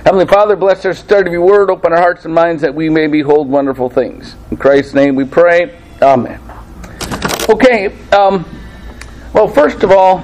Heavenly Father, bless our study of your word. Open our hearts and minds that we may behold wonderful things. In Christ's name we pray. Amen. Okay, well, first of all,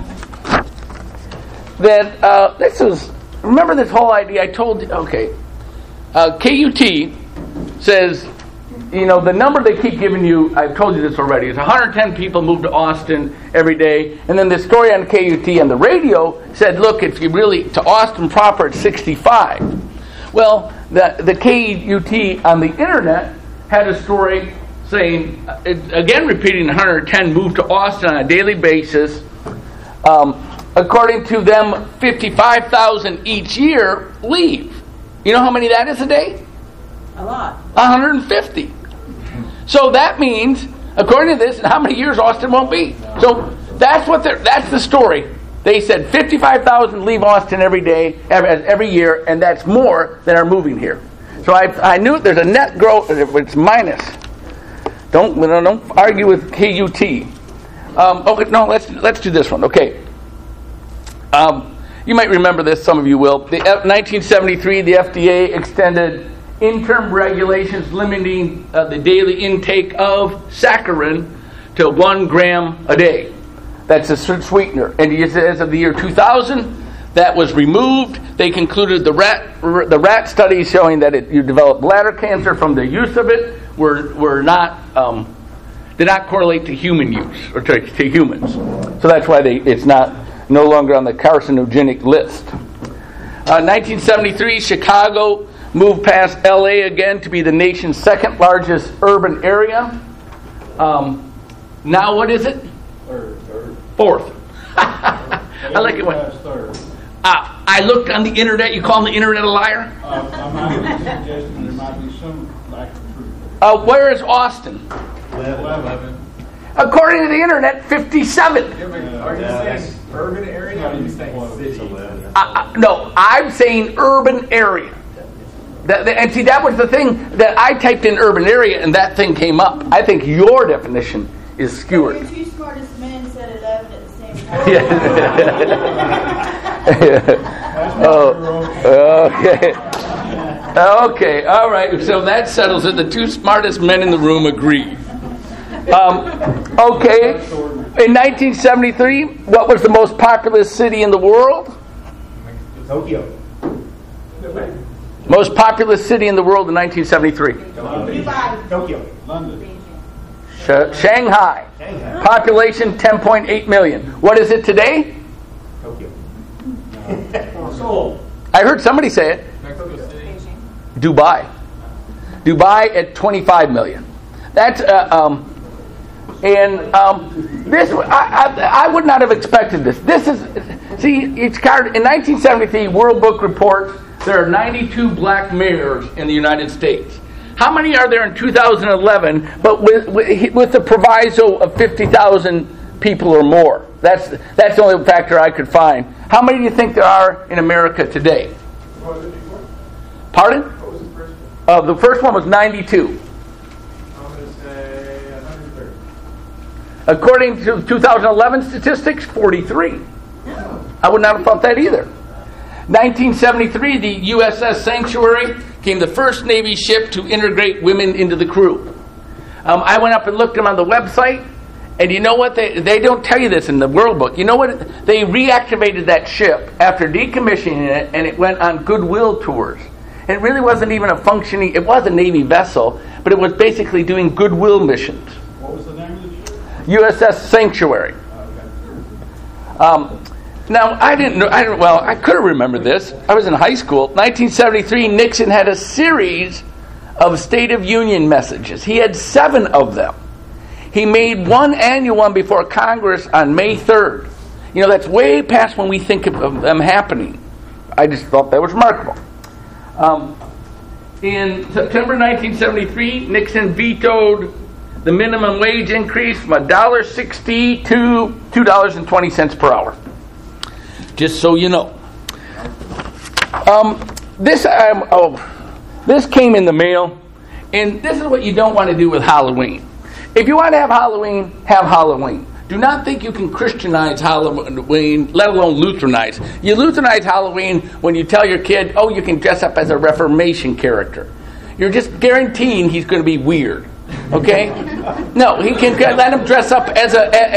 that remember this whole idea I told you, okay, KUT says, the number they keep giving you, I've told you this already, is 110 people move to Austin every day, and then the story on KUT on the radio said, look, if you really, to Austin proper, it's 65. Well, the KUT on the internet had a story saying, again repeating 110 move to Austin on a daily basis. According to them, 55,000 each year leave. You know how many that is a day? A lot. 150. So that means, according to this, how many years Austin won't be? So that's the story. They said 55,000 leave Austin every day, every year, and that's more than are moving here. So I knew there's a net growth. It's minus. Don't argue with KUT. Okay, no, let's do this one. Okay. You might remember this. Some of you will. 1973, the FDA extended interim regulations limiting the daily intake of saccharin to 1 gram a day. That's a sweetener. And as of the year 2000, that was removed. They concluded the rat studies showing that you develop bladder cancer from the use of it were not did not correlate to human use or to humans. So that's why it's no longer on the carcinogenic list. 1973, Chicago moved past LA again to be the nation's second largest urban area. Now what is it? Third. Fourth. I like it when I looked on the internet. You call the internet a liar? I might be suggesting there might be some lack of truth. Where is Austin? 11. According to the internet, 57. Are you saying urban area or are you saying city? No, I'm saying urban area. And see, that was the thing that I typed in urban area and that thing came up. I think your definition is skewered. Your two smartest men said 11 at the same time. Okay. Okay, all right. So that settles it. The two smartest men in the room agree. Okay. In 1973, what was the most populous city in the world? Tokyo. Most populous city in the world in 1973? Tokyo. London. Shanghai. Population 10.8 million. What is it today? Tokyo. Seoul. I heard somebody say it. Mexico City. Dubai at 25 million. That's this I would not have expected this. It's card in 1973 World Book reports there are 92 black mayors in the United States. How many are there in 2011? But with the proviso of 50,000 people or more. That's the only factor I could find. How many do you think there are in America today? What was it before? Pardon? What was the first one? The first one was 92. I'm going to say 130. According to 2011 statistics, 43. I would not have thought that either. 1973, the USS Sanctuary became the first Navy ship to integrate women into the crew. I went up and looked them on the website, and you know what? They don't tell you this in the World Book. You know what? They reactivated that ship after decommissioning it, and it went on goodwill tours. It really wasn't even a functioning, it was a Navy vessel, but it was basically doing goodwill missions. What was the name of the ship? USS Sanctuary. Now, I could have remembered this. I was in high school. 1973, Nixon had a series of State of Union messages. He had 7 of them. He made one annual one before Congress on May 3rd. That's way past when we think of them happening. I just thought that was remarkable. In September 1973, Nixon vetoed the minimum wage increase from $1.60 to $2.20 per hour. Just so you know. This came in the mail, and this is what you don't want to do with Halloween. If you want to have Halloween, Do not think you can Christianize Halloween, let alone Lutheranize. You Lutheranize Halloween when you tell your kid, oh, you can dress up as a Reformation character. You're just guaranteeing he's going to be weird. Okay? No, he can let him dress up as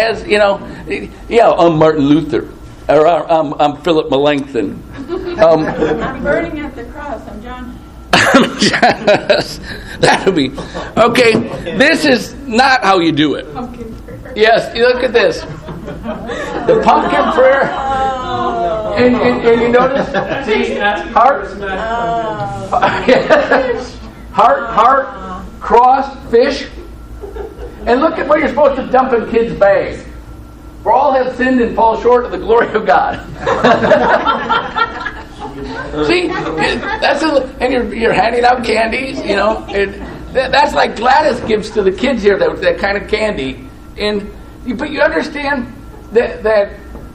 I'm Martin Luther. Or I'm Philip Melanchthon. I'm burning at the cross. I'm John. Yes, that would be okay. This is not how you do it. Pumpkin prayer. Yes, you look at this. The pumpkin prayer, and you notice, see, heart, cross, fish, and look at what you're supposed to dump in kids' bags. For all have sinned and fall short of the glory of God. See, and you're handing out candies, that's like Gladys gives to the kids here, that kind of candy. But you understand that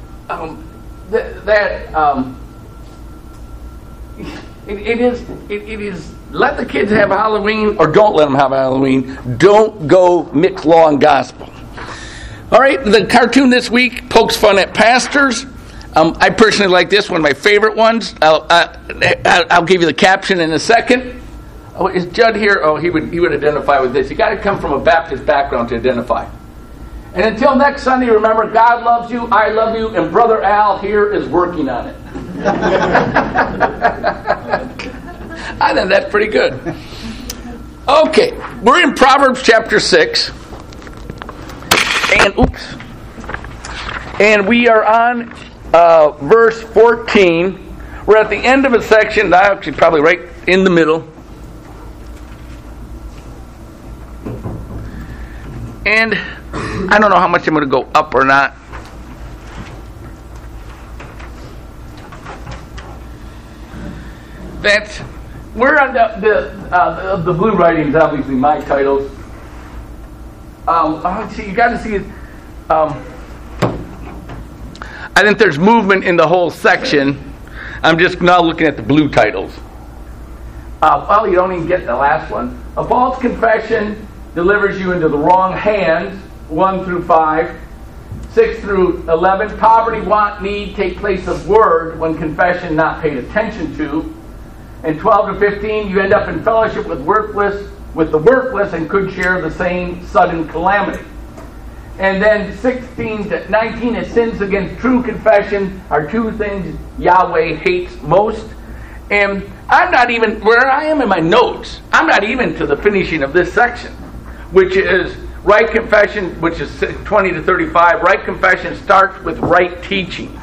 it is let the kids have Halloween or don't let them have Halloween. Don't go mix law and gospel. All right, the cartoon this week pokes fun at pastors. I personally like this one, my favorite ones. I'll give you the caption in a second. Oh, is Judd here? Oh, he would identify with this. You got to come from a Baptist background to identify. And until next Sunday, remember, God loves you, I love you, and Brother Al here is working on it. I think that's pretty good. Okay, we're in Proverbs chapter 6. And we are on verse 14. We're at the end of a section, actually probably right in the middle. And I don't know how much I'm going to go up or not. We're on the blue writings, obviously my titles. You got to see it. I think there's movement in the whole section. I'm just now looking at the blue titles. You don't even get the last one. A false confession delivers you into the wrong hands, 1 through 5. 6 through 11, poverty, want, need take place of word when confession not paid attention to. And 12 to 15, you end up in fellowship with the worthless and could share the same sudden calamity. And then 16 to 19 is sins against true confession are two things Yahweh hates most. And I'm not even, where I am in my notes, I'm not even to the finishing of this section, which is right confession, which is 20 to 35. Right confession starts with right teaching.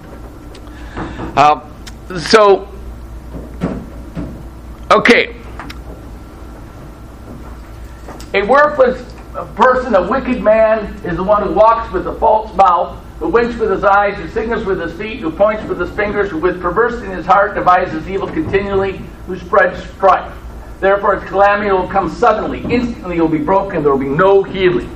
Okay. A worthless person, a wicked man, is the one who walks with a false mouth, who winks with his eyes, who signals with his feet, who points with his fingers, who with perversity in his heart devises evil continually, who spreads strife. Therefore his calamity will come suddenly. Instantly he will be broken. There will be no healing.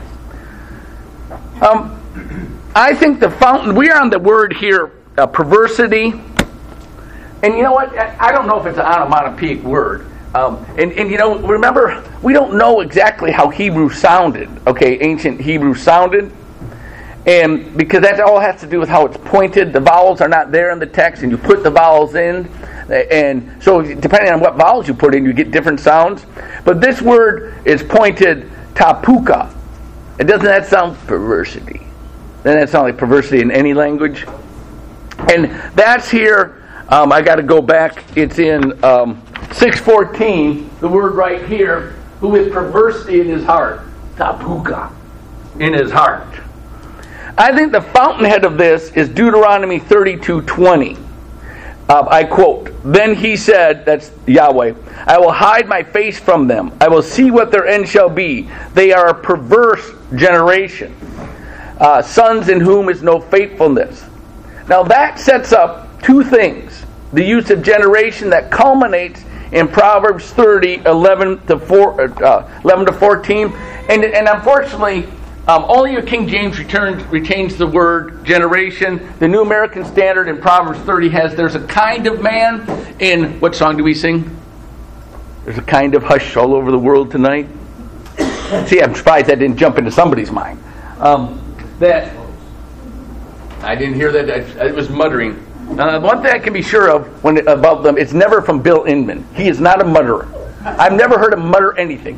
I think the fountain, we are on the word here, perversity. And you know what? I don't know if it's an onomatopoeic word. Remember, we don't know exactly how Hebrew sounded. Okay, ancient Hebrew sounded. And because that all has to do with how it's pointed. The vowels are not there in the text, and you put the vowels in. And so depending on what vowels you put in, you get different sounds. But this word is pointed tapuka. And doesn't that sound perversity? Doesn't that sound like perversity in any language? And that's here. I got to go back. It's in 6:14. The word right here. Who with perversity in his heart, tapuka, in his heart. I think the fountainhead of this is Deuteronomy 32:20. I quote, "Then he said," that's Yahweh, "I will hide my face from them. I will see what their end shall be. They are a perverse generation, sons in whom is no faithfulness." Now that sets up two things. The use of generation that culminates in Proverbs 30, 11 to 14. And unfortunately, only your King James retains the word generation. The New American Standard in Proverbs 30 there's a kind of man in, what song do we sing? There's a kind of hush all over the world tonight. See, I'm surprised that didn't jump into somebody's mind. that I didn't hear that. It was muttering. One thing I can be sure of about them, it's never from Bill Inman. He is not a mutterer. I've never heard him mutter anything.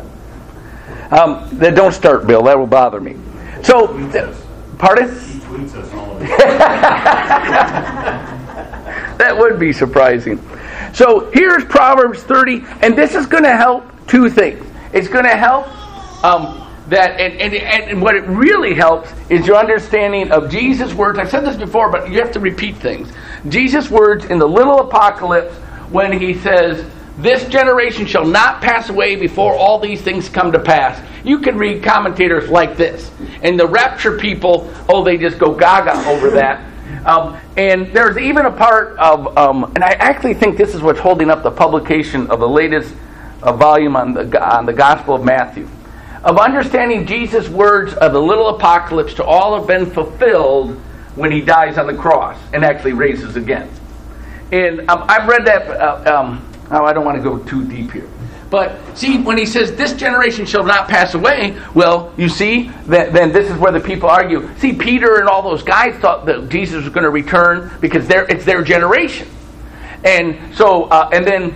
That don't start, Bill. That will bother me. So, pardon? He tweets us all of it. That would be surprising. So here's Proverbs 30, and this is going to help two things. It's going to help that, and what it really helps is your understanding of Jesus' words. I've said this before, but you have to repeat things. Jesus' words in the little apocalypse when he says, "This generation shall not pass away before all these things come to pass." You can read commentators like this. And the rapture people, they just go gaga over that. And there's even a part of, and I actually think this is what's holding up the publication of the latest volume on the Gospel of Matthew, of understanding Jesus' words of the little apocalypse to all have been fulfilled when he dies on the cross and actually raises again. And I've read that. I don't want to go too deep here. But see, when he says, "This generation shall not pass away," well, you see, then this is where the people argue. See, Peter and all those guys thought that Jesus was going to return because it's their generation. And so, and then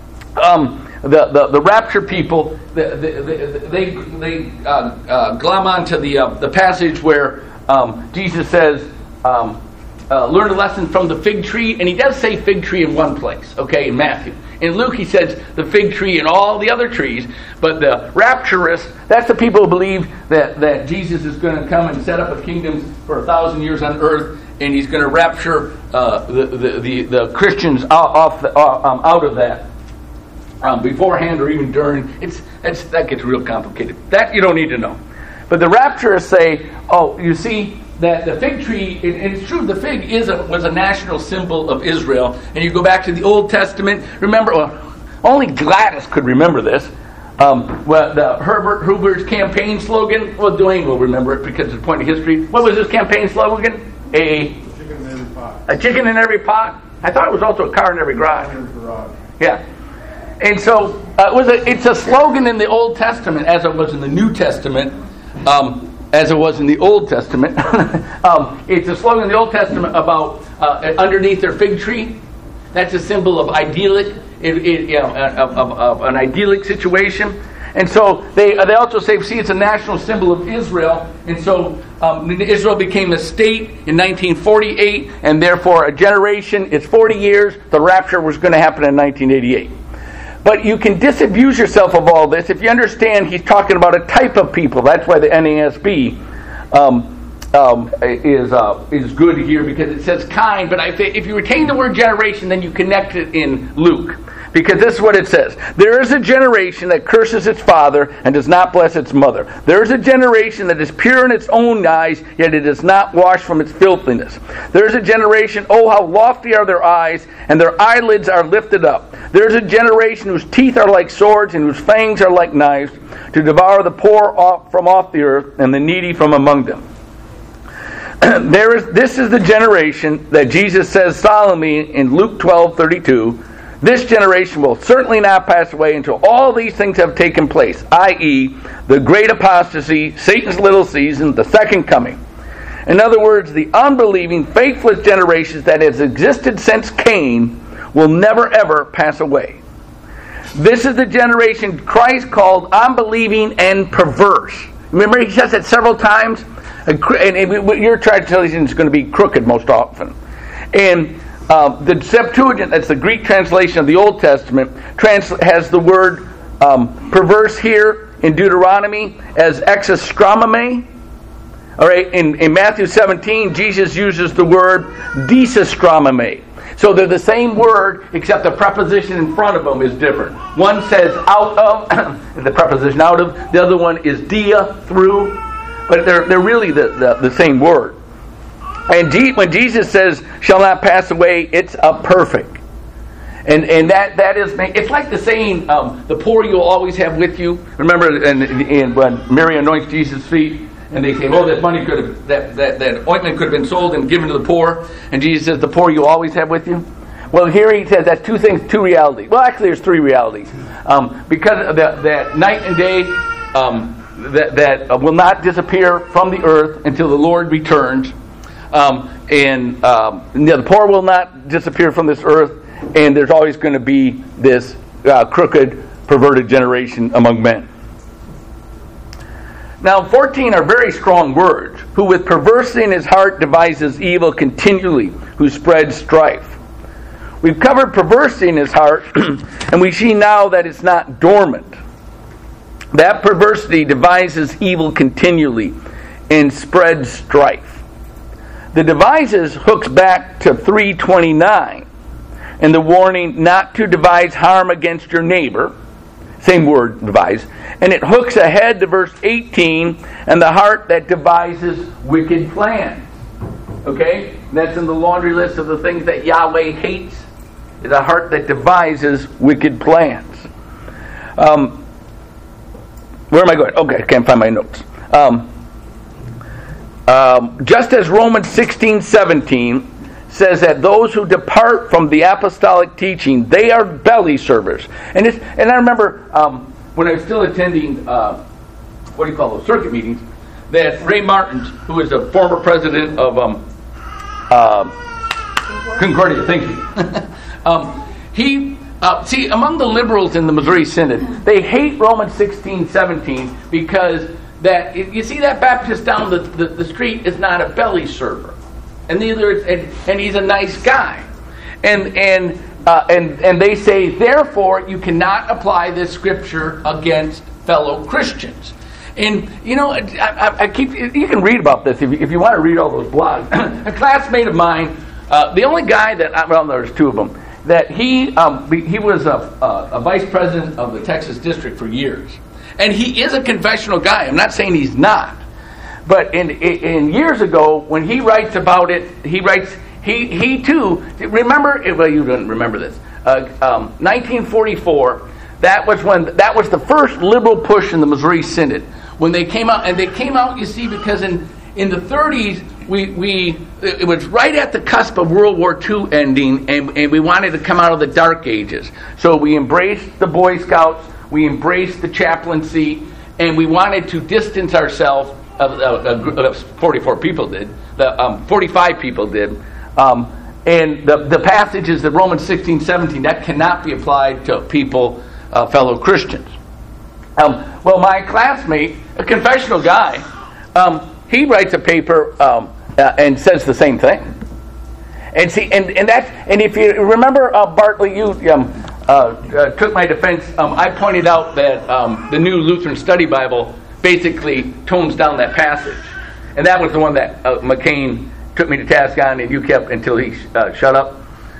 the rapture people, they glom onto the passage where Jesus says, learn a lesson from the fig tree. And he does say fig tree in one place, okay, in Matthew. In Luke, he says the fig tree and all the other trees. But the rapturists, that's the people who believe that Jesus is going to come and set up a kingdom for 1,000 years on earth, and he's going to rapture the Christians out of that beforehand or even during. That gets real complicated. That you don't need to know. But the rapturists say, you see, that the fig tree, and it's true, the fig was a national symbol of Israel. And you go back to the Old Testament, remember, only Gladys could remember this. The Herbert Hoover's campaign slogan, Dwayne will remember it because it's a point of history. What was his campaign slogan? A chicken in every pot. A chicken in every pot? I thought it was also a car in every garage. Yeah. And so it's a slogan in the Old Testament as it was in the New Testament. As it was in the Old Testament. It's a slogan in the Old Testament about underneath their fig tree. That's a symbol of idyllic, of an idyllic situation. And so they also say, see, it's a national symbol of Israel. And so Israel became a state in 1948, and therefore a generation. It's 40 years. The rapture was going to happen in 1988. But you can disabuse yourself of all this if you understand he's talking about a type of people. That's why the NASB is good here, because it says kind. But if you retain the word generation, then you connect it in Luke. Because this is what it says. There is a generation that curses its father and does not bless its mother. There is a generation that is pure in its own eyes, yet it is not washed from its filthiness. There is a generation, how lofty are their eyes, and their eyelids are lifted up. There is a generation whose teeth are like swords and whose fangs are like knives, to devour the poor from off the earth and the needy from among them. This is the generation that Jesus says solemnly in Luke 12:32. This generation will certainly not pass away until all these things have taken place, i.e., the great apostasy, Satan's little season, the second coming. In other words, the unbelieving, faithless generations that has existed since Cain will never ever pass away. This is the generation Christ called unbelieving and perverse. Remember, he says it several times. And your translation is going to be crooked most often. And the Septuagint, that's the Greek translation of the Old Testament, has the word perverse here in Deuteronomy as exastromame. All right, in Matthew 17, Jesus uses the word desastromame. So they're the same word, except the preposition in front of them is different. One says out of, the preposition out of. The other one is dia, through. But they're really the same word. And when Jesus says, shall not pass away, it's a perfect. And that is, it's like the saying, the poor you'll always have with you. Remember when Mary anoints Jesus' feet, and they say, that money could have, that ointment could have been sold and given to the poor. And Jesus says, the poor you'll always have with you. Well, here he says that's two things, two realities. Well, actually, there's three realities. Because of that night and day, that will not disappear from the earth until the Lord returns. The poor will not disappear from this earth, and there's always going to be this crooked, perverted generation among men. Now, 14 are very strong words. Who with perversity in his heart devises evil continually, who spreads strife. We've covered perversity in his heart, and we see now that it's not dormant. That perversity devises evil continually and spreads strife. The devises hooks back to 3:29 and the warning not to devise harm against your neighbor. Same word, devise. And it hooks ahead to verse 18, and the heart that devises wicked plans. Okay? That's in the laundry list of the things that Yahweh hates. Is a heart that devises wicked plans. Where am I going? Okay, I can't find my notes. Just as Romans 16:17 says that those who depart from the apostolic teaching, they are belly servers. And I remember when I was still attending, circuit meetings, that Ray Martins, who is a former president of Concordia, thank you. Among the liberals in the Missouri Synod, they hate Romans 16:17 because that you see that Baptist down the street is not a belly server, and he's a nice guy, and they say therefore you cannot apply this scripture against fellow Christians. And you can read about this if you want to read all those blogs. A classmate of mine, the only guy there's two of them. That he was a vice president of the Texas district for years, and he is a confessional guy. I'm not saying he's not, but in years ago when he writes about it, he too remember. Well, you don't remember this. 1944. That was the first liberal push in the Missouri Synod when they came out, and they came out. You see, because in the 30s. It was right at the cusp of World War II ending, and we wanted to come out of the Dark Ages. So we embraced the Boy Scouts, we embraced the chaplaincy, and we wanted to distance ourselves. 45 people did, and the passages of Romans 16:17 that cannot be applied to people, fellow Christians. Well, my classmate, a confessional guy, he writes a paper. And says the same thing, and see, and if you remember, Bartley, you took my defense. I pointed out that the New Lutheran Study Bible basically tones down that passage, and that was the one that McCain took me to task on, and you kept until he shut up.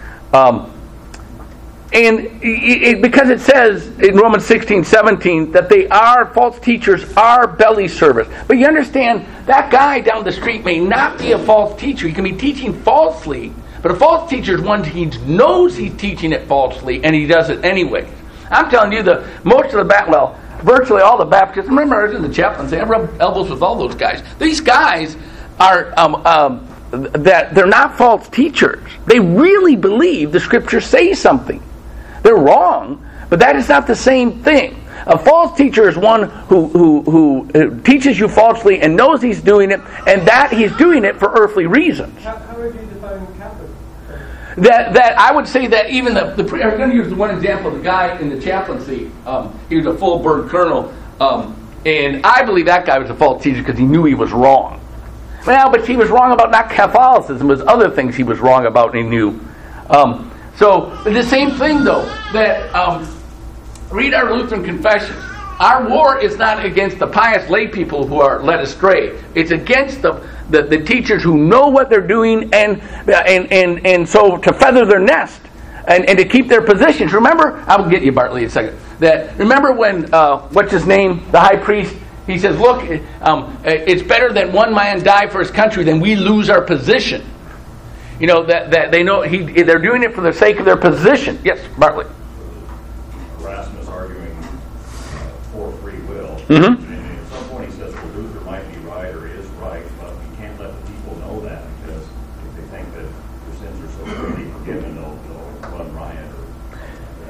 Because it says in Romans 16:17 that false teachers are belly servers. But you understand, that guy down the street may not be a false teacher. He can be teaching falsely, but a false teacher is one who knows he's teaching it falsely, and he does it anyway. I'm telling you, virtually all the Baptists, remember I was in the chaplaincy, I rubbed elbows with all those guys. These guys are... that they're not false teachers. They really believe the scriptures say something. They're wrong, but that is not the same thing. A false teacher is one who teaches you falsely and knows he's doing it, and that he's doing it for earthly reasons. How would you define Catholic? That I would say that even I'm going to use the one example, the guy in the chaplaincy, he was a full bird colonel, and I believe that guy was a false teacher because he knew he was wrong. Well, but he was wrong about not Catholicism. There's other things he was wrong about and he knew. So the same thing, though, that read our Lutheran confessions. Our war is not against the pious lay people who are led astray. It's against the teachers who know what they're doing and so to feather their nest and to keep their positions. Remember, I will get you, Bartley, in a second. Remember when what's his name, the high priest. He says, "Look, it's better that one man die for his country than we lose our position." You know that they know they're doing it for the sake of their position. Yes, Bartley. Erasmus arguing for free will. Mm-hmm. And at some point he says, well, Luther might be right or is right, but we can't let the people know that because if they think that their sins are so freely forgiven, they'll run riot.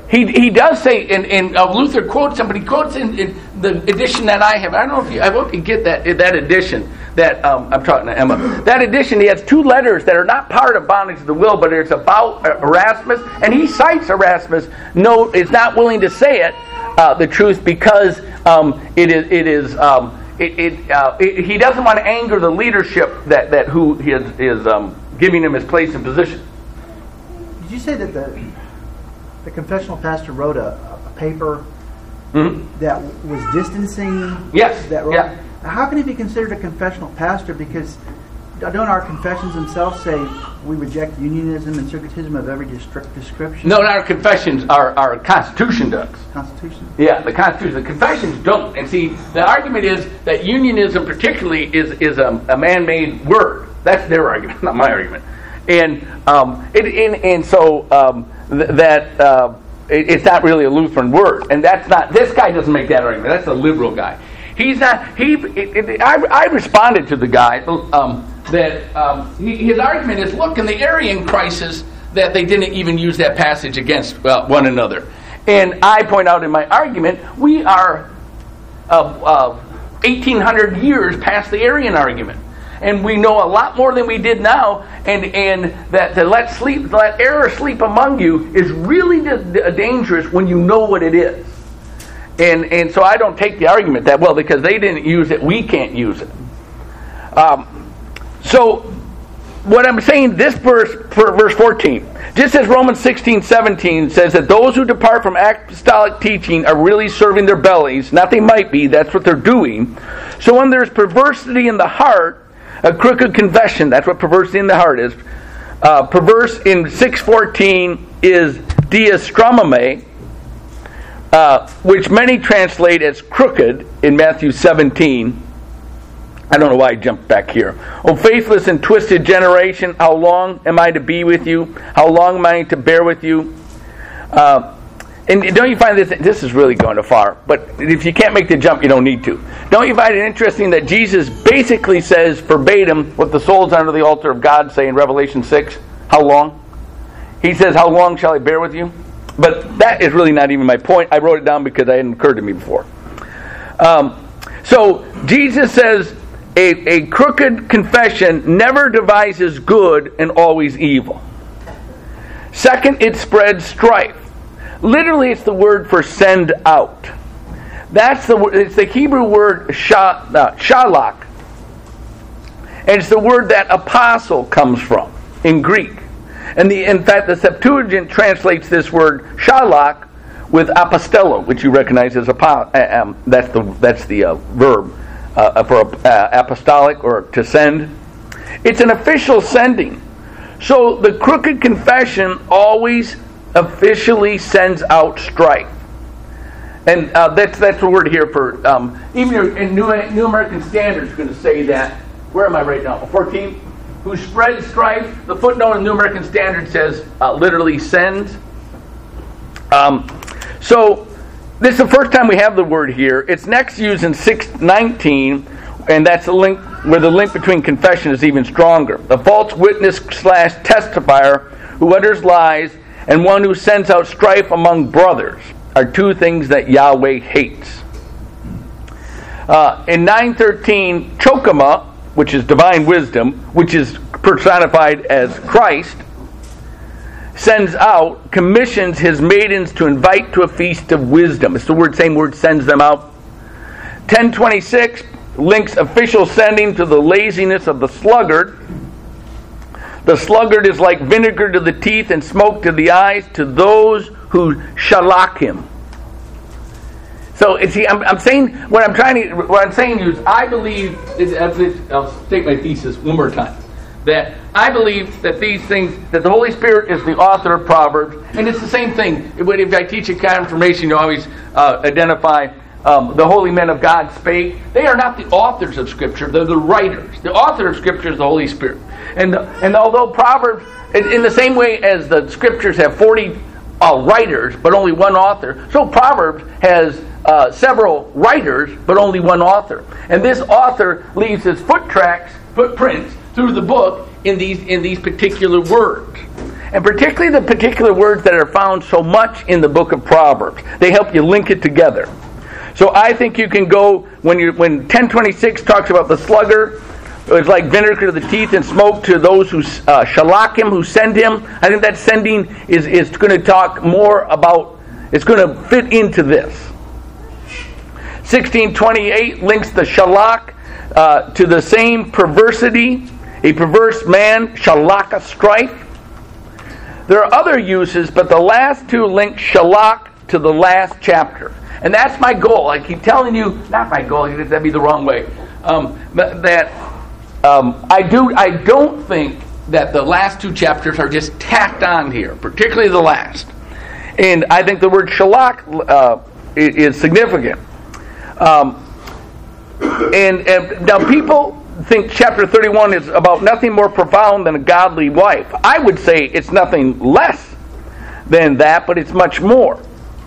He does say, and Luther quotes him, but he quotes in the edition that I have. I don't know if I hope you get that edition that I'm talking to Emma. That edition, he has 2 letters that are not part of Bondage of the Will, but it's about Erasmus, and he cites Erasmus. No, is not willing to say it, the truth, because he doesn't want to anger the leadership that who is giving him his place and position. Did you say that the confessional pastor wrote a paper that was distancing? Yes. That wrote, yeah. How can he be considered a confessional pastor? Because don't our confessions themselves say we reject unionism and circuitism of every description? No, not our confessions. Our Constitution does. Constitution? Yeah, the Constitution. The confessions don't. And see, the argument is that unionism particularly is a man-made word. That's their argument, not my argument. And it's not really a Lutheran word. And that's not. This guy doesn't make that argument. That's a liberal guy. He's not. I responded to the guy his argument is, look, in the Arian crisis, that they didn't even use that passage against one another. And I point out in my argument, we are 1,800 years past the Arian argument. And we know a lot more than we did now, and that to let error sleep among you is really dangerous when you know what it is. And so I don't take the argument that, well, because they didn't use it, we can't use it. So what I'm saying, this verse 14, just as Romans 16:17 says that those who depart from apostolic teaching are really serving their bellies, not they might be, that's what they're doing. So when there's perversity in the heart, a crooked confession, that's what perversity in the heart is. Perverse in 6:14 is diastromame, which many translate as crooked in Matthew 17. I don't know why I jumped back here. O faithless and twisted generation, how long am I to be with you? How long am I to bear with you? And don't you find this is really going too far, but if you can't make the jump, you don't need to. Don't you find it interesting that Jesus basically says verbatim what the souls under the altar of God say in Revelation 6? How long? He says, how long shall I bear with you? But that is really not even my point. I wrote it down because it hadn't occurred to me before. So Jesus says, a crooked confession never devises good and always evil. Second, it spreads strife. Literally, it's the word for send out. It's the Hebrew word shalach. And it's the word that apostle comes from in Greek. And in fact, the Septuagint translates this word shalach with apostello, which you recognize as that's the verb for apostolic or to send. It's an official sending. So the crooked confession always officially sends out strife. And that's the word here for even in New American Standard is going to say that. Where am I right now? 14. Who spreads strife. The footnote in New American Standard says literally sends. So this is the first time we have the word here. It's next used in 6:19, and that's a link where the link between confession is even stronger. The false witness / testifier who utters lies and one who sends out strife among brothers are two things that Yahweh hates. In 9:13, Chokama, which is divine wisdom, which is personified as Christ, sends out, commissions his maidens to invite to a feast of wisdom. It's the same word, sends them out. 10:26 links official sending to the laziness of the sluggard. The sluggard is like vinegar to the teeth and smoke to the eyes to those who shalach him. So see, I'm saying what I'm saying is I believe. I'll state my thesis one more time. That I believe that these things, that the Holy Spirit is the author of Proverbs, and it's the same thing. If I teach a confirmation, you always identify the holy men of God spake. They are not the authors of Scripture; they're the writers. The author of Scripture is the Holy Spirit. And although Proverbs, in the same way as the Scriptures have 40 writers but only one author, so Proverbs has several writers but only one author. And this author leaves his footprints through the book in these particular words. and particularly the particular words that are found so much in the book of Proverbs. They help you link it together. So I think you can go, when 1026 talks about the sluggard, it's like vinegar to the teeth and smoke to those who shalak him, who send him. I think that sending is going to talk more about, it's going to fit into this. 1628 links the shalak to the same perversity. A perverse man, shalaka, strife. There are other uses, but the last two link shalak to the last chapter. And that's my goal. I keep telling you, not my goal, that'd be the wrong way. I don't think that the last two chapters are just tacked on here, particularly the last. And I think the word shalak is significant. And now people think chapter 31 is about nothing more profound than a godly wife. I would say it's nothing less than that, but it's much more.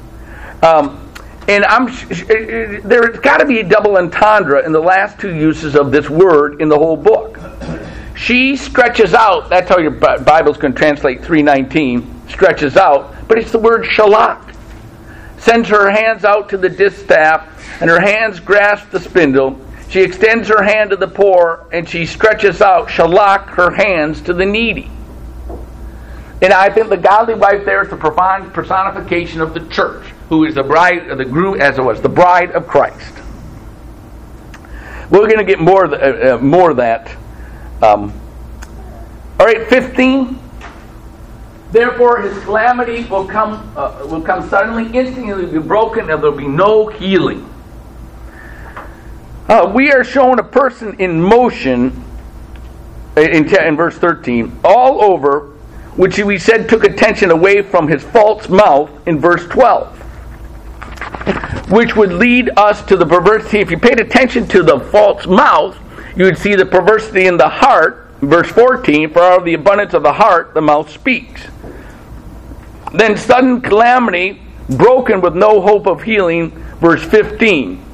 And there's got to be a double entendre in the last two uses of this word in the whole book. She stretches out, that's how your Bible's going to translate 3:19, stretches out, but it's the word shalak. Sends her hands out to the distaff, and her hands grasp the spindle. She extends her hand to the poor, and she stretches out, shalak, her hands to the needy. And I think the godly wife there is the profound personification of the church, who is the bride of the groom, as it was, the bride of Christ. We're going to get more of that. All right, 15. Therefore, his calamity will come suddenly, instantly be broken, and there will be no healing. We are shown a person in motion in verse 13, all over, which we said took attention away from his false mouth in verse 12, which would lead us to the perversity. If you paid attention to the false mouth, you would see the perversity in the heart, verse 14, for out of the abundance of the heart the mouth speaks. Then sudden calamity, broken with no hope of healing, verse 15.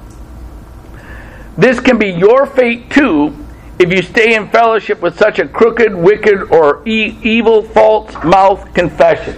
This can be your fate too if you stay in fellowship with such a crooked, wicked, or evil, false mouth confession.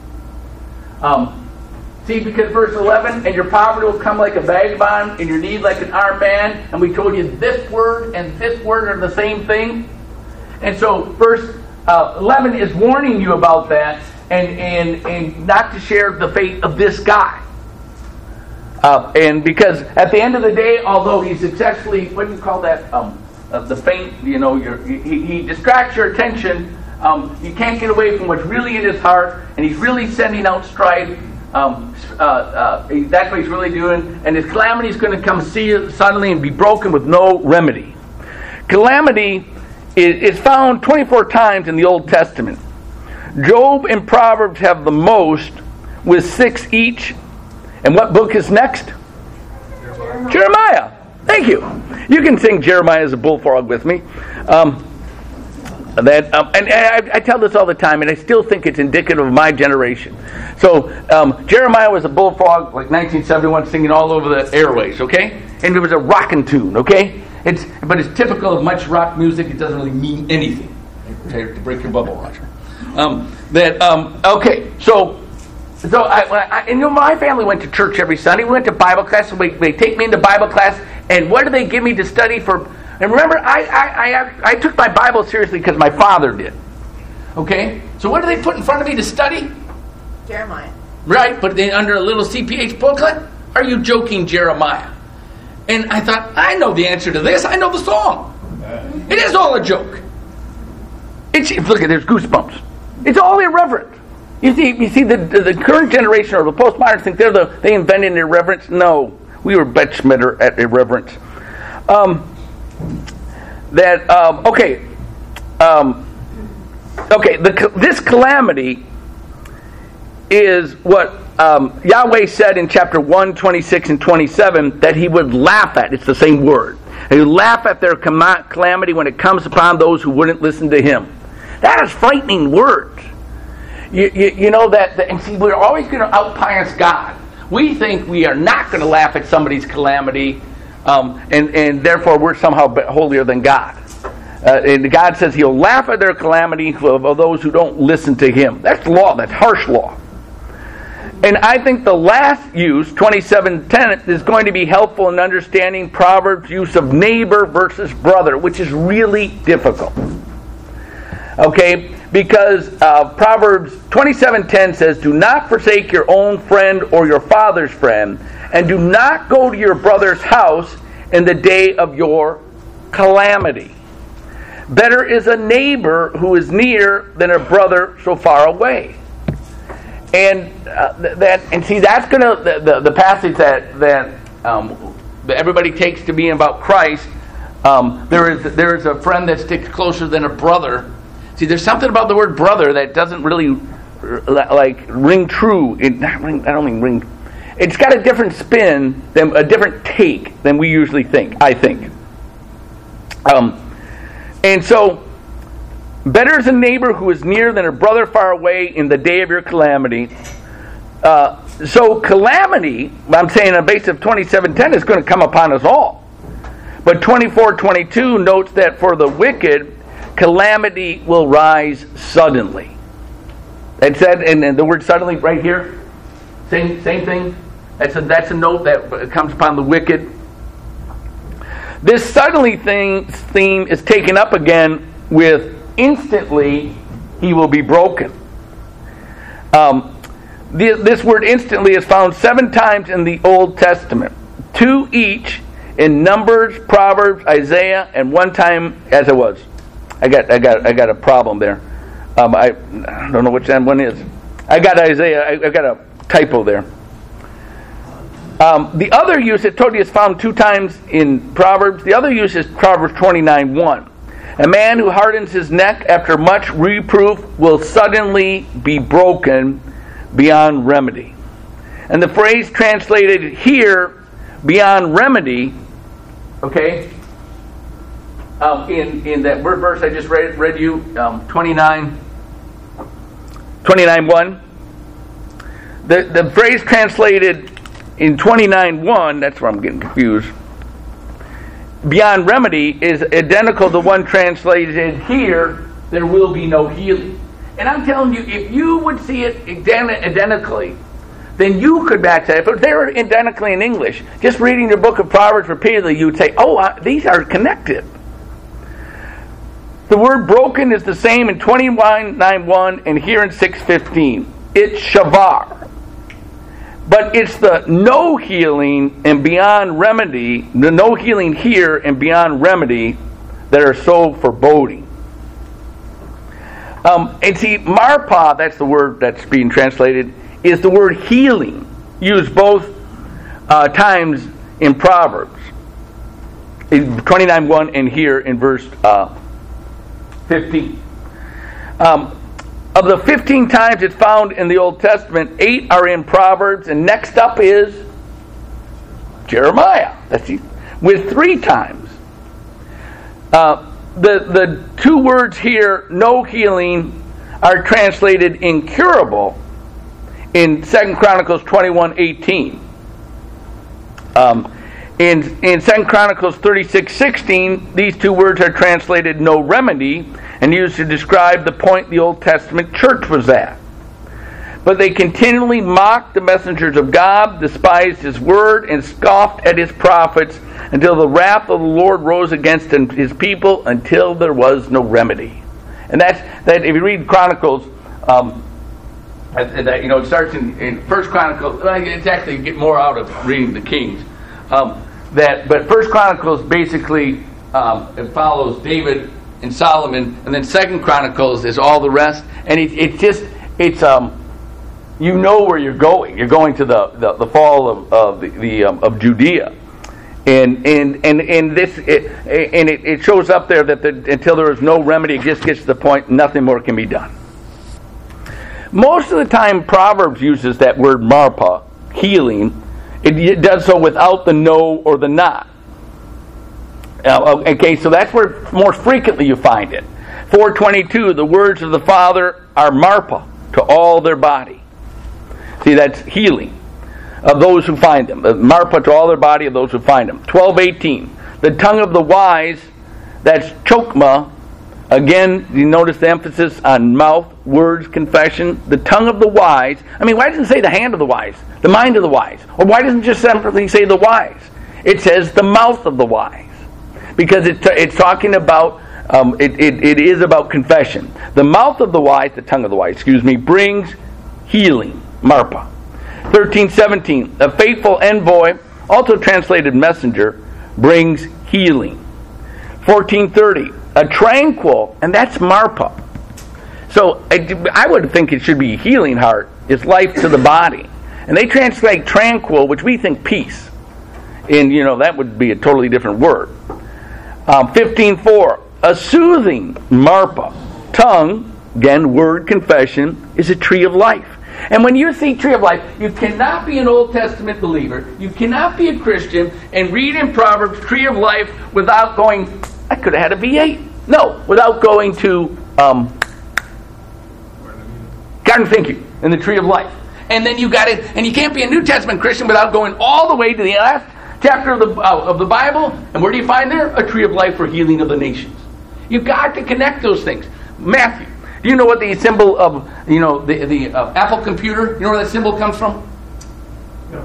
See, because verse 11, and your poverty will come like a vagabond, and your need like an armed man, and we told you this word and this word are the same thing. And so verse 11 is warning you about that, and not to share the fate of this guy. And because at the end of the day, although he successfully, what do you call that? The feint, he distracts your attention. You can't get away from what's really in his heart, and he's really sending out strife. That's what he's really doing. And his calamity is going to come see you suddenly and be broken with no remedy. Calamity is found 24 times in the Old Testament. Job and Proverbs have the most, with 6 each. And what book is next? Jeremiah. Thank you. You can sing Jeremiah as a bullfrog with me. And I tell this all the time, and I still think it's indicative of my generation. So Jeremiah was a bullfrog, like 1971, singing all over the airways, okay? And it was a rockin' tune, okay? But it's typical of much rock music. It doesn't really mean anything. To break your bubble, Roger. Okay, so my family went to church every Sunday. We went to Bible class, and they take me into Bible class, and what do they give me to study for? And remember, I took my Bible seriously because my father did. Okay? So what do they put in front of me to study? Jeremiah. Right, but then under a little CPH booklet? Are you joking, Jeremiah? And I thought, I know the answer to this. I know the song. It is all a joke. Look at, there's goosebumps. It's all irreverent. You see, the current generation or the postmoderns think they invented irreverence. No, we were Betschmitter at irreverence. This calamity is what Yahweh said in chapter 1, 26 and 27 that he would laugh at. It's the same word. He would laugh at their calamity when it comes upon those who wouldn't listen to him. That is frightening words. You know that, and see, we're always going to out-pious God. We think we are not going to laugh at somebody's calamity, and therefore we're somehow holier than God. And God says He'll laugh at their calamity of those who don't listen to Him. That's law. That's harsh law. And I think the last use, 27:10, is going to be helpful in understanding Proverbs' use of neighbor versus brother, which is really difficult. Okay, because Proverbs 27:10 says, "Do not forsake your own friend or your father's friend, and do not go to your brother's house in the day of your calamity. Better is a neighbor who is near than a brother so far away." And see, that's going to the passage that everybody takes to be about Christ. There is a friend that sticks closer than a brother. See, there's something about the word brother that doesn't really ring true. I don't mean ring. It's got a different spin, a different take than we usually think. I think. And so, better is a neighbor who is near than a brother far away in the day of your calamity. So calamity, I'm saying on the basis of 27:10, is going to come upon us all. But 24:22 notes that for the wicked, calamity will rise suddenly. It said, and the word suddenly right here, same thing. That's a note that comes upon the wicked. This suddenly theme is taken up again with instantly he will be broken. This word instantly is found 7 times in the Old Testament. 2 each in Numbers, Proverbs, Isaiah, and 1 time as it was. I got a problem there. I don't know which one is. I got Isaiah. I got a typo there. The other use, it told you, is found 2 times in Proverbs. The other use is Proverbs 29:1. A man who hardens his neck after much reproof will suddenly be broken beyond remedy. And the phrase translated here, beyond remedy, okay, in that word verse I just read you, 29:1, the phrase translated in 29:1, that's where I'm getting confused, beyond remedy, is identical to one translated here, there will be no healing. And I'm telling you, if you would see it identically, then you could match that. If they were identically in English, just reading the book of Proverbs repeatedly, you would say, these are connected. The word broken is the same in 21:9:1 and here in 6:15. It's shavar. But it's the no healing and beyond remedy, the no healing here and beyond remedy that are so foreboding. And see, marpa, that's the word that's being translated, is the word healing, used both times in Proverbs. In 29:1 and here in verse 15. Of the 15 times it's found in the Old Testament, 8 are in Proverbs, and next up is Jeremiah. With 3 times. The 2 words here, no healing, are translated incurable in 2 Chronicles 21:18. In 2 Chronicles 36:16, these 2 words are translated no remedy and used to describe the point the Old Testament church was at. But they continually mocked the messengers of God, despised His word, and scoffed at His prophets until the wrath of the Lord rose against His people until there was no remedy. And that if you read Chronicles, it starts in First Chronicles. It's actually you get more out of reading the Kings. But First Chronicles basically it follows David and Solomon, and then 2 Chronicles is all the rest, and it's you know where you're going. You're going to the fall of Judea, and this it shows up there that until there is no remedy, it just gets to the point nothing more can be done. Most of the time, Proverbs uses that word marpa, healing. It does so without the no or the not. Okay, so that's where more frequently you find it. 4:22, the words of the Father are marpa to all their body. See, that's healing of those who find them. Marpa to all their body of those who find them. 12:18, the tongue of the wise, that's chokma, Again, you notice the emphasis on mouth, words, confession, the tongue of the wise. I mean, why doesn't it say the hand of the wise, the mind of the wise? Or why doesn't it just simply say the wise? It says the mouth of the wise. Because it's talking about, it is about confession. The mouth of the wise, the tongue of the wise, brings healing. Marpa. 13:17, a faithful envoy, also translated messenger, brings healing. 14:30, a tranquil, and that's Marpa. So I would think it should be healing heart, is life to the body. And they translate tranquil, which we think peace. And, that would be a totally different word. 15:4, a soothing Marpa. Tongue, again, word, confession, is a tree of life. And when you see tree of life, you cannot be an Old Testament believer, you cannot be a Christian, and read in Proverbs, tree of life, without going, I could have had a V8. No, without going to Garden Thinking and the tree of life. And then you got it, and you can't be a New Testament Christian without going all the way to the last chapter of the Bible. And where do you find there? A tree of life for healing of the nations. You've got to connect those things. Matthew. Do you know what the symbol of, the Apple computer, you know where that symbol comes from? No.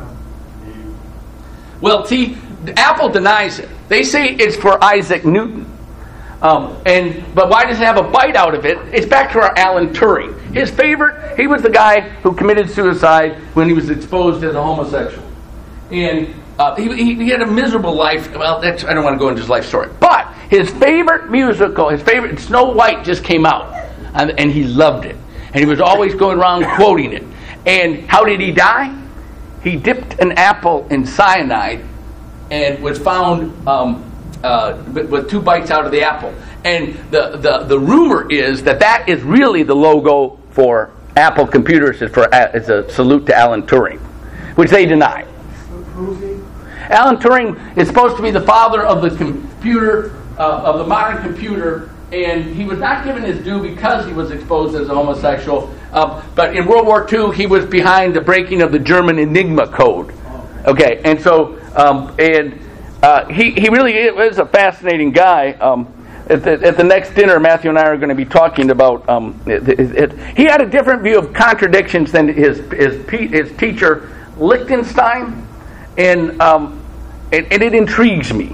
Well, see, Apple denies it. They say it's for Isaac Newton. But why does it have a bite out of it? It's back to our Alan Turing. His favorite, he was the guy who committed suicide when he was exposed as a homosexual. And he had a miserable life. Well, I don't want to go into his life story. But his favorite musical, Snow White just came out. And he loved it. And he was always going around quoting it. And how did he die? He dipped an apple in cyanide and was found with 2 bites out of the apple. And the rumor is that is really the logo for Apple computers. It's a salute to Alan Turing, which they deny. Who's he? Alan Turing is supposed to be the father of the computer, of the modern computer. And he was not given his due because he was exposed as a homosexual. But in World War II, he was behind the breaking of the German Enigma code. Okay, and so he really is a fascinating guy. At the next dinner, Matthew and I are going to be talking about. He had a different view of contradictions than his teacher Lichtenstein, and it intrigues me.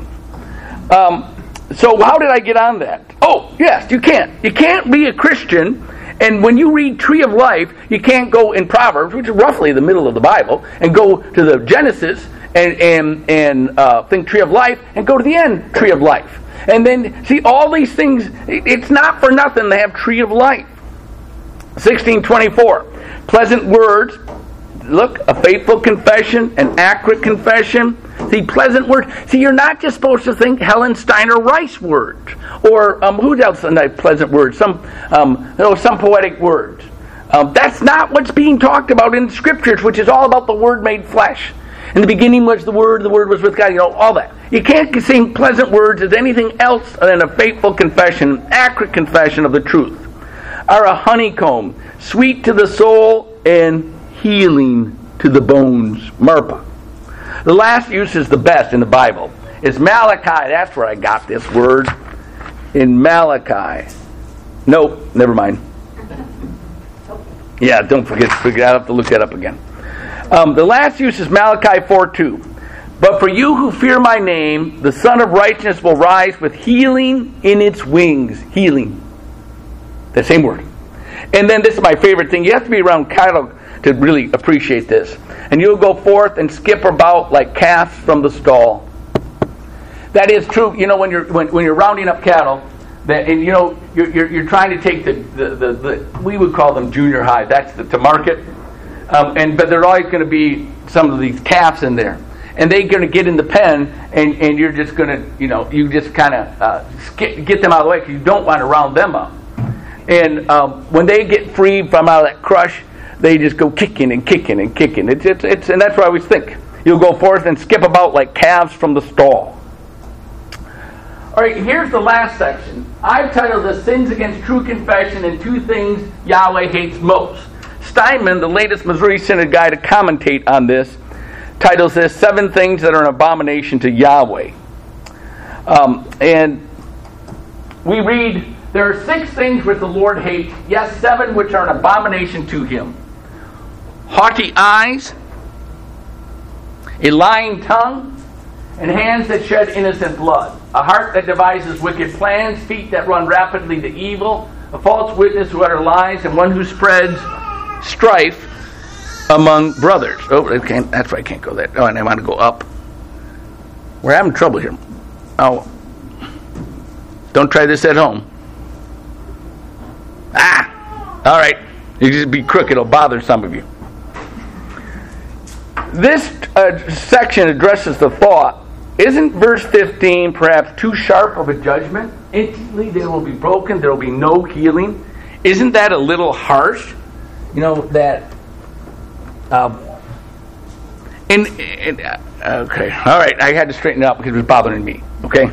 So how did I get on that? Oh, yes, you can't. You can't be a Christian, and when you read Tree of Life, you can't go in Proverbs, which is roughly the middle of the Bible, and go to the Genesis and think Tree of Life, and go to the end, Tree of Life. And then, see, all these things, it's not for nothing they have Tree of Life. 16:24, pleasant words. Look, a faithful confession, an accurate confession. See, pleasant words. See, you're not just supposed to think Helen Steiner Rice words, or who else? Pleasant words. Some poetic words. That's not what's being talked about in Scriptures, which is all about the Word made flesh. In the beginning was the Word was with God. All that. You can't sing pleasant words as anything else than a faithful confession, accurate confession of the truth. Are a honeycomb, sweet to the soul and healing to the bones. Marpa. The last use is the best in the Bible. It's Malachi. That's where I got this word. In Malachi. Nope, never mind. Yeah, don't forget. I have to look that up again. The last use is Malachi 4:2. But for you who fear my name, the Son of Righteousness will rise with healing in its wings. Healing. The same word. And then this is my favorite thing. You have to be around cattle to really appreciate this. And you'll go forth and skip about like calves from the stall. That is true. When you're rounding up cattle, you're trying to take the we would call them junior high. That's to market. But there's always going to be some of these calves in there, and they're going to get in the pen, and you're just going to you just kind of get them out of the way because you don't want to round them up. And when they get free from out of that crush, they just go kicking and kicking and kicking. It's and that's what I always think. You'll go forth and skip about like calves from the stall. All right, here's the last section. I've titled this Sins Against True Confession and 2 Things Yahweh Hates Most. Steinman, the latest Missouri Synod guy to commentate on this, titles this 7 Things That Are an Abomination to Yahweh. And we read There are 6 things which the Lord hates, yes, 7 which are an abomination to him. Haughty eyes, a lying tongue, and hands that shed innocent blood, a heart that devises wicked plans, feet that run rapidly to evil, a false witness who utter lies, and one who spreads strife among brothers. Oh, that's why I can't go there. Oh, and I want to go up. We're having trouble here. Oh, don't try this at home. All right. You just be crooked. It'll bother some of you. This section addresses the thought, isn't verse 15 perhaps too sharp of a judgment? Instantly they will be broken, there will be no healing. Isn't that a little harsh? You know, that... okay, all right, I had to straighten it out because it was bothering me, okay?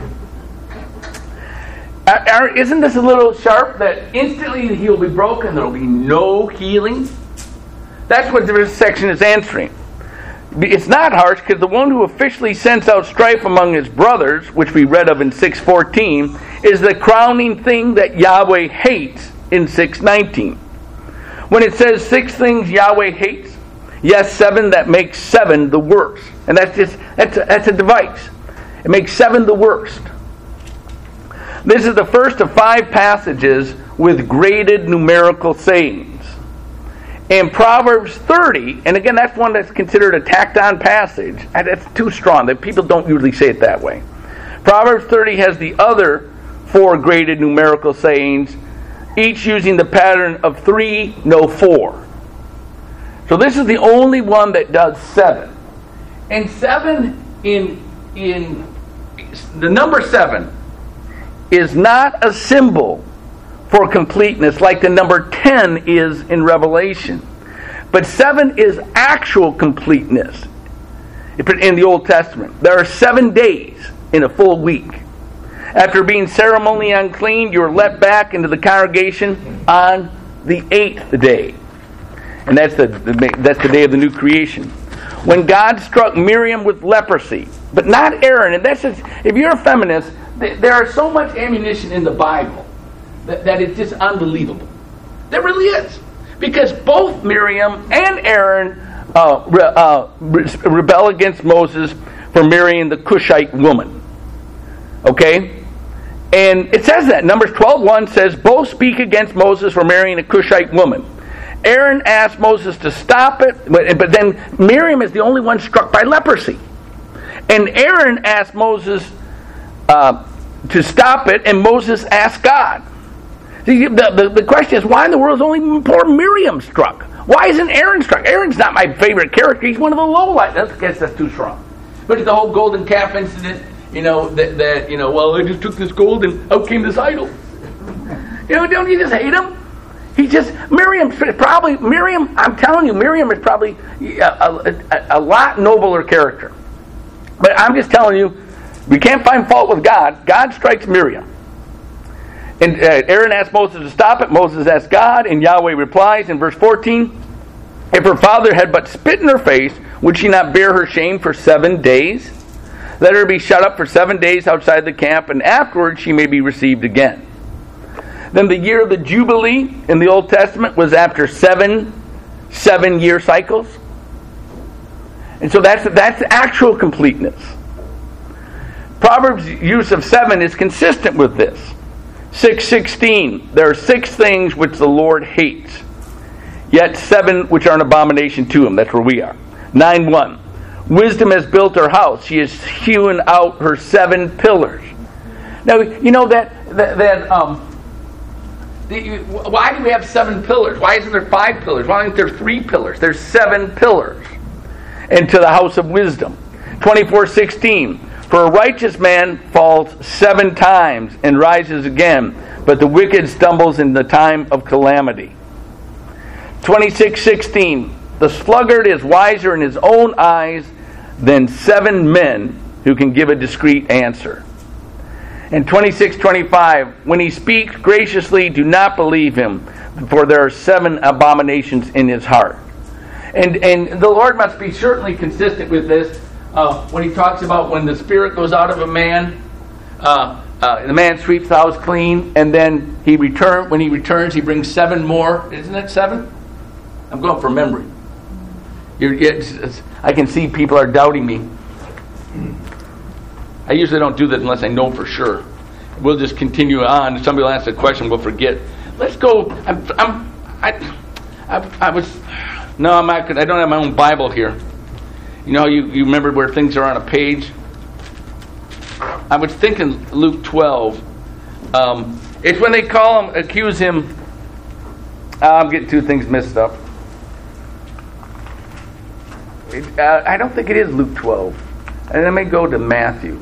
Isn't this a little sharp, that instantly he will be broken, there will be no healing? That's what this section is answering. It's not harsh because the one who officially sends out strife among his brothers, which we read of in 6:14, is the crowning thing that Yahweh hates in 6:19. When it says 6 things Yahweh hates, yes, 7 that makes 7 the worst. And that's a device. It makes 7 the worst. This is the first of 5 passages with graded numerical sayings. In Proverbs 30, and again that's one that's considered a tacked-on passage. That's too strong. That people don't usually say it that way. Proverbs 30 has the other 4 graded numerical sayings, each using the pattern of 3, no 4. So this is the only one that does 7. And 7 in the number 7 is not a symbol for completeness like the number 10 is in Revelation. But 7 is actual completeness in the Old Testament. There are 7 days in a full week. After being ceremonially unclean, you are let back into the congregation on the 8th day. And that's the day of the new creation. When God struck Miriam with leprosy, but not Aaron, and that's just, if you're a feminist, there is so much ammunition in the Bible that it's just unbelievable. There really is. Because both Miriam and Aaron rebel against Moses for marrying the Cushite woman. Okay? And it says that. Numbers 12:1 says, both speak against Moses for marrying a Cushite woman. Aaron asked Moses to stop it, but then Miriam is the only one struck by leprosy. And Aaron asked Moses to stop it, and Moses asked God. See, the question is, why in the world is only poor Miriam struck? Why isn't Aaron struck? Aaron's not my favorite character. He's one of the lowlights. I guess that's too strong. But the whole golden calf incident, well, I just took this gold and out came this idol. Don't you just hate him? Miriam, I'm telling you, Miriam is probably a lot nobler character. But I'm just telling you, we can't find fault with God. God strikes Miriam. And Aaron asked Moses to stop it. Moses asked God, and Yahweh replies in verse 14, if her father had but spit in her face, would she not bear her shame for 7 days? Let her be shut up for 7 days outside the camp, and afterwards she may be received again. Then the year of the Jubilee in the Old Testament was after 7 7-year cycles. And so that's actual completeness. Proverbs' use of 7 is consistent with this. 6:16, there are 6 things which the Lord hates, yet 7 which are an abomination to him. That's where we are. 9:1, wisdom has built her house. She has hewn out her 7 pillars. Now, you know why do we have 7 pillars? Why isn't there 5 pillars? Why aren't there 3 pillars? There's 7 pillars into the house of wisdom. 24:16, for a righteous man falls 7 times and rises again, but the wicked stumbles in the time of calamity. 26:16, the sluggard is wiser in his own eyes than 7 men who can give a discreet answer. And 26:25, when he speaks graciously, do not believe him, for there are 7 abominations in his heart. And the Lord must be certainly consistent with this when he talks about when the spirit goes out of a man, the man sweeps the house clean, and then when he returns, he brings 7 more. Isn't it 7? I'm going from memory. I can see people are doubting me. I usually don't do that unless I know for sure. We'll just continue on. If somebody will ask a question, we'll forget. Let's go. I'm not good. I don't have my own Bible here. You know, you remember where things are on a page? I was thinking Luke 12. It's when they accuse him. I'm getting 2 things mixed up. I don't think it is Luke 12. And let me go to Matthew.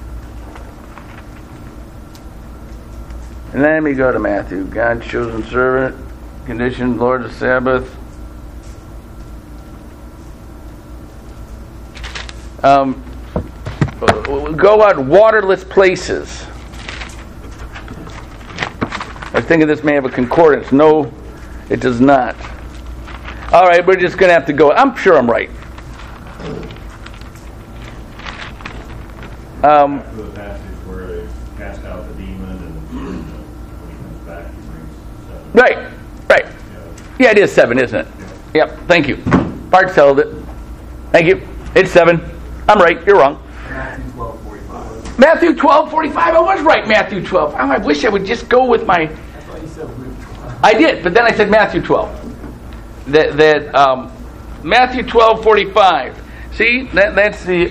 And let me go to Matthew. God's chosen servant, conditioned Lord of the Sabbath. Go out waterless places. I was thinking this may have a concordance. No, it does not. All right, we're just going to have to go. I'm sure I'm right. After the passage where they cast out the demon and when he comes back he brings 7. Right. Yeah, it is 7, isn't it? Yeah. Yep, thank you. Bart settled it. Thank you. It's 7. I'm right, you're wrong. Matthew 12:45. Matthew 12:45. I was right, Matthew 12. I wish I would just go with my... I thought you said Luke 12. I did, but then I said Matthew 12. Matthew 12:45. See, that's the...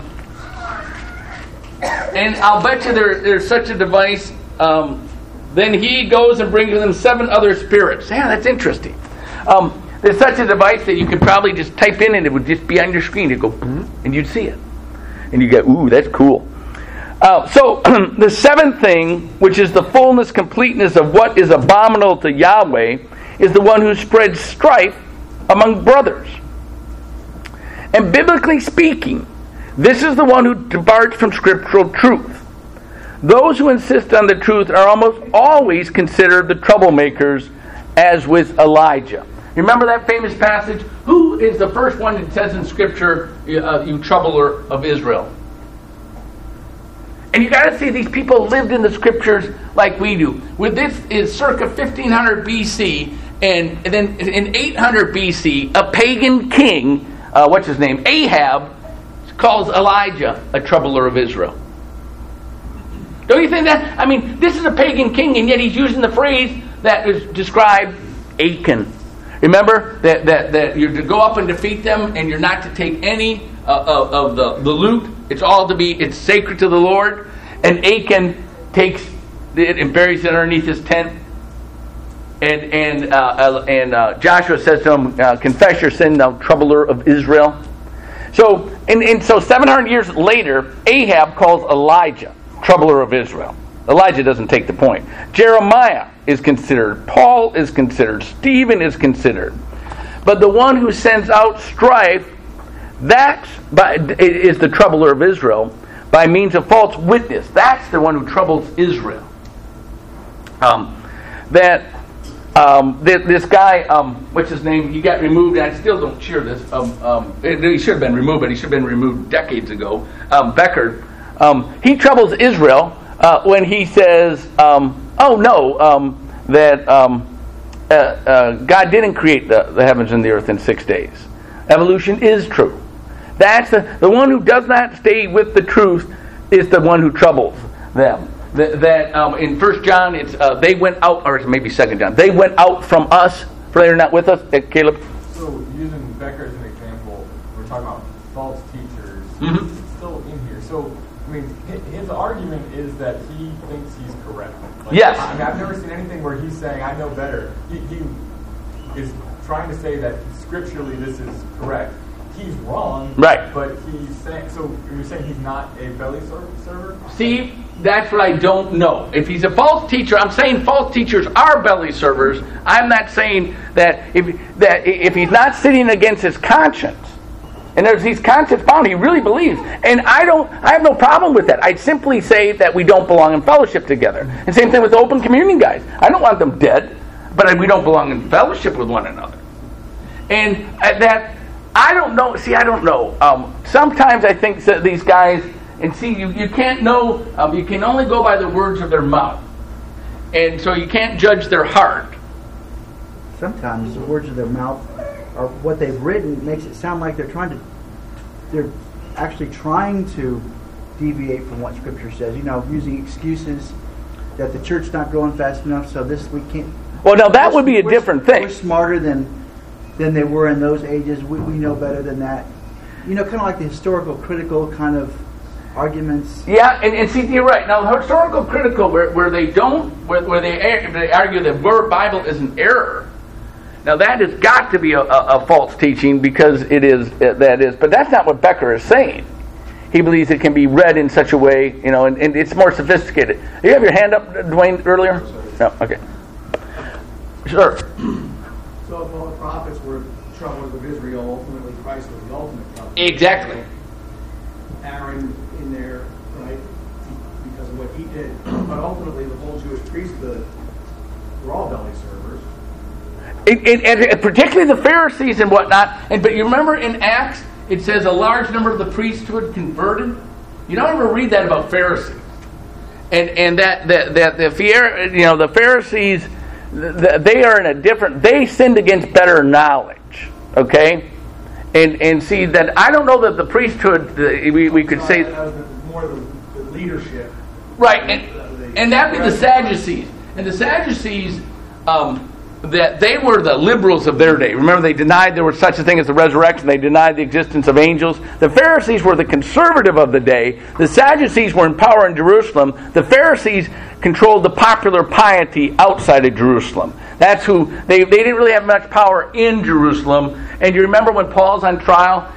and I'll bet you there's such a device. Then he goes and brings with him 7 other spirits. Yeah, that's interesting. There's such a device that you could probably just type in and it would just be on your screen. It'd go, and you'd see it. And you go, ooh, that's cool. So the 7th thing, which is the fullness, completeness of what is abominable to Yahweh, is the one who spreads strife among brothers. And biblically speaking, this is the one who departs from scriptural truth. Those who insist on the truth are almost always considered the troublemakers, as with Elijah. Remember that famous passage? Who is the first one that says in Scripture, you troubler of Israel? And you got to see these people lived in the Scriptures like we do. This is circa 1500 BC, and then in 800 BC, a pagan king, what's his name, Ahab, calls Elijah a troubler of Israel. Don't you think that? I mean, this is a pagan king, and yet he's using the phrase that is described Achan. Remember that you're to go up and defeat them, and you're not to take any of the loot. It's sacred to the Lord. And Achan takes it and buries it underneath his tent. And Joshua says to him, "Confess your sin, thou troubler of Israel." So 700 years later, Ahab calls Elijah troubler of Israel. Elijah doesn't take the point. Jeremiah is considered. Paul is considered. Stephen is considered. But the one who sends out strife, is the troubler of Israel by means of false witness. That's the one who troubles Israel. This guy, what's his name? He got removed, and I still don't cheer this. He should have been removed, but he should have been removed decades ago. Becker. He troubles Israel when he says, that God didn't create the heavens and the earth in 6 days. Evolution is true. That's the one who does not stay with the truth is the one who troubles them. In 1 John, it's they went out, or maybe 2 John, they went out from us, for they are not with us. Caleb? So, using Becker as an example, we're talking about false teachers. Mm-hmm. It's still in here. So, I mean, his argument is that he thinks he's correct. Yes. I mean, I've never seen anything where he's saying, I know better. He is trying to say that scripturally this is correct. He's wrong. Right. But he's saying, so you're saying he's not a belly server? See, that's what I don't know. If he's a false teacher, I'm saying false teachers are belly servers. I'm not saying that if he's not sitting against his conscience, and there's these conscience bound, he really believes. And I have no problem with that. I simply say that we don't belong in fellowship together. And same thing with the open communion guys. I don't want them dead, but we don't belong in fellowship with one another. And that, I don't know. See, I don't know. Sometimes I think that these guys, And see, you can't know, you can only go by the words of their mouth. And so you can't judge their heart. Sometimes the words of their mouth or what they've written makes it sound like they're actually trying to deviate from what Scripture says. Using excuses that the church's not growing fast enough, so we can't. Well, now that would be a different thing. We're smarter than they were in those ages. We know better than that. Kind of like the historical critical kind of arguments. Yeah, and see, you're right. Now, the historical critical, where they argue that the Bible is an error. Now, that has got to be a false teaching because it is. But that's not what Becker is saying. He believes it can be read in such a way, and it's more sophisticated. You have your hand up, Dwayne, earlier? No, okay. Sure. So if all the prophets were troubled with Israel, ultimately Christ was the ultimate trouble. Exactly. Aaron in there, right, because of what he did. But ultimately the whole Jewish priesthood were all belly servers. And particularly the Pharisees and whatnot. But you remember in Acts, it says a large number of the priesthood converted. You don't ever read that about Pharisees. And that the Pharisees, they are in a different. They sinned against better knowledge. Okay, and see that I don't know that the priesthood we could say that was more the leadership. Right, and that would be the Sadducees. And the Sadducees, that they were the liberals of their day. Remember, they denied there was such a thing as the resurrection. They denied the existence of angels. The Pharisees were the conservative of the day. The Sadducees were in power in Jerusalem. The Pharisees controlled the popular piety outside of Jerusalem. That's who they didn't really have much power in Jerusalem. And you remember when Paul's on trial,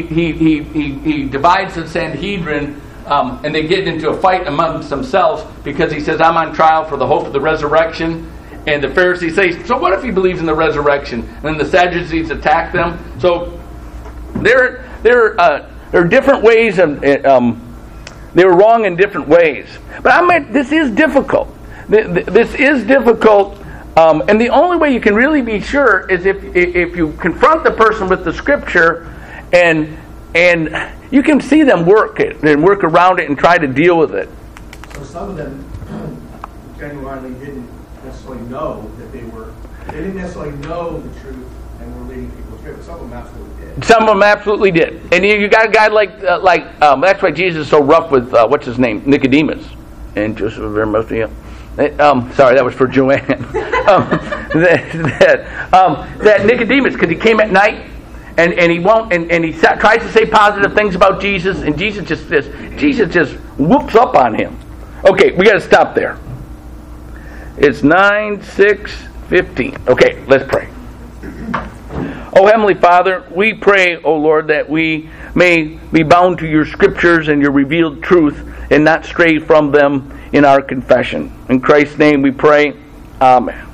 he divides the Sanhedrin. And they get into a fight amongst themselves because he says, I'm on trial for the hope of the resurrection. And the Pharisees say, so what if he believes in the resurrection? And then the Sadducees attack them. So there are different ways of they were wrong in different ways. But this is difficult. This is difficult. And the only way you can really be sure is if you confront the person with the Scripture and you can see them work it and work around it and try to deal with it. So some of them genuinely didn't necessarily know that they didn't necessarily know the truth and were leading people astray, but some of them absolutely did. Some of them absolutely did. And you got a guy like that's why Jesus is so rough with, what's his name? Nicodemus. And Joseph of Arimathea. Sorry, that was for Joanne. That Nicodemus, because he came at night, and he won't, and he tries to say positive things about Jesus, and Jesus just whoops up on him. Okay, we got to stop there. It's 9:15. Okay, let's pray. Oh, Heavenly Father, we pray, oh Lord, that we may be bound to your Scriptures and your revealed truth and not stray from them in our confession. In Christ's name we pray. Amen.